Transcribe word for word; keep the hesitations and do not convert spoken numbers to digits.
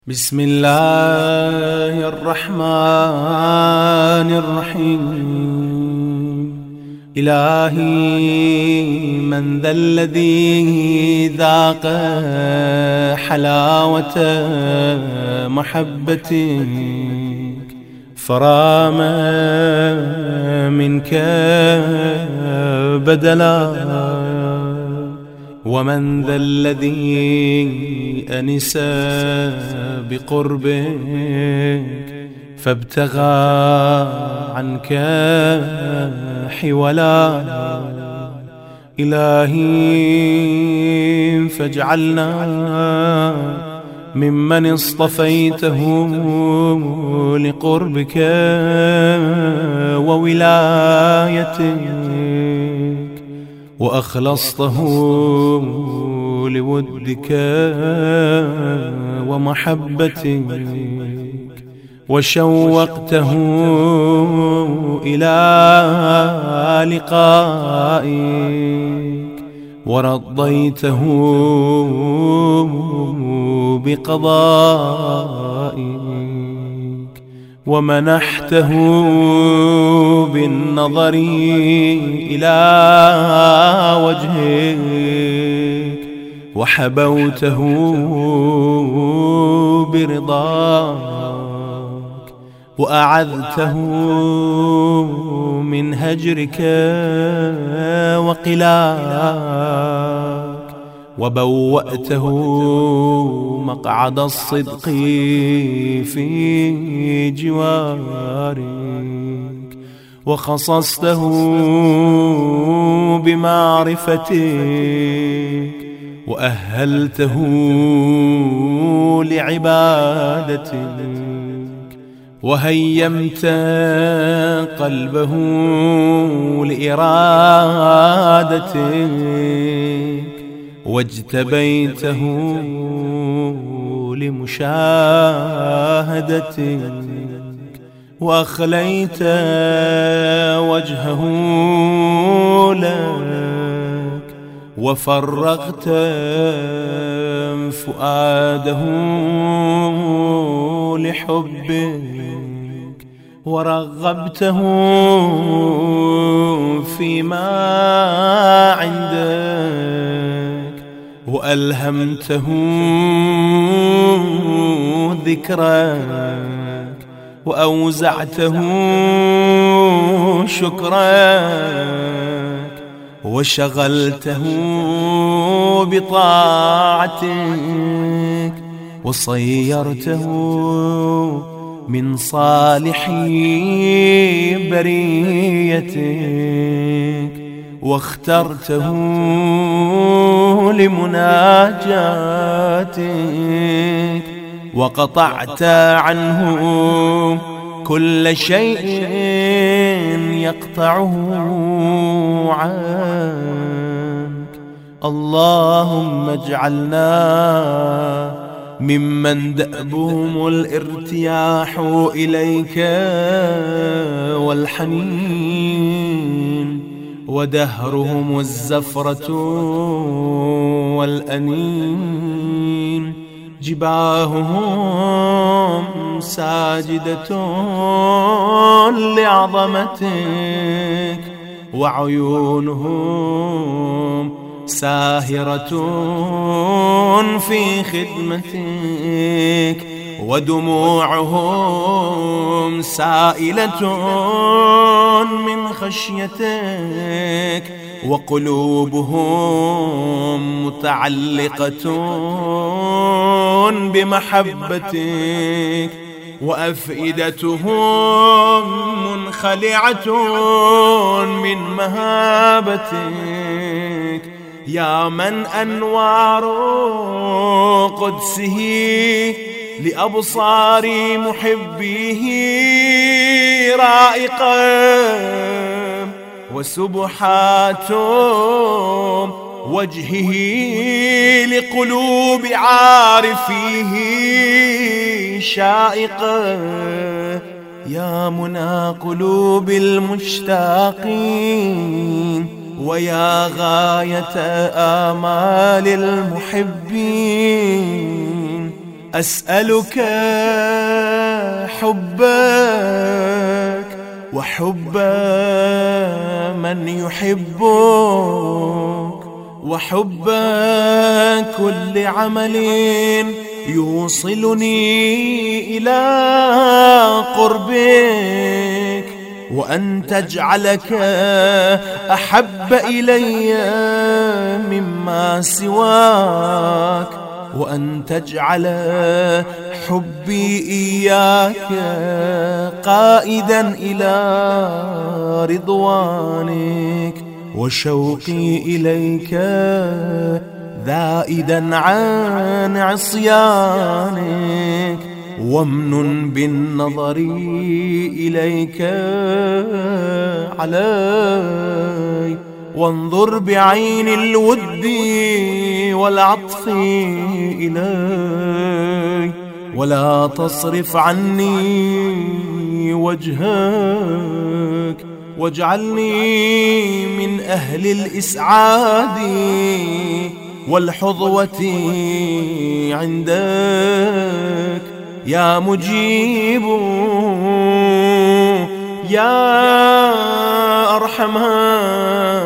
بسم الله الرحمن الرحيم. إلهي من ذا الذي ذاق حلاوة محبتك فرام منك بدلا، ومن ذا الذي أنس بقربك فابتغى عنك حولا. إلهي فاجعلنا ممن اصطفيته لقربك وولايتك، وأخلصته لودك ومحبتك، وشوقته إلى لقائك، ورضيته بقضائك، ومنحته بالنظر إلى وجهك، وحبوته برضاك، وأعذته من هجرك وقلاك، وبوأته مقعد الصدق في جوارك، وخصصته بمعرفتك، وأهلته لعبادتك، وهيمت قلبه لإرادتك، واجتبيته لمشاهدتك، وأخليت وجهه لك، وفرغت فؤاده لحبك، ورغبته فيما عندك، وألهمته ذكرك، وأوزعته شكرك، وشغلته بطاعتك، وصيرته من صالح بريتك، واخترته لمناجاتك، وقطعت عنه كل شيء يقطعه عنك. اللهم اجعلنا ممن دأبهم الارتياح إليك والحنين، ودهرهم الزفرة والأنين، جباههم ساجدة لعظمتك، وعيونهم ساهرة في خدمتك، ودموعهم سائلة من خشيتك، وقلوبهم متعلقة بمحبتك، وأفئدتهم منخلعة من مهابتك. يا من أنوار قدسه لأبصار محبيه رائقة، وسبحات وجهه لقلوب عارفيه شائقة. يا منى قلوب المشتاقين، ويا غاية آمال المحبين، أسألك حبك وحب من يحبك، وحب كل عمل يوصلني إلى قربك، وأن تجعلك أحب إلي مما سواك، وأن تجعل حبي إياك قائدا إلى رضوانك، وشوقي إليك ذائدا عن عصيانك، وامنن بالنظر إليك علي، وانظر بعين الود والعطف إلي، ولا تصرف عني وجهك، واجعلني من أهل الإسعاد والحظوة عندك يا مجيب يا أرحم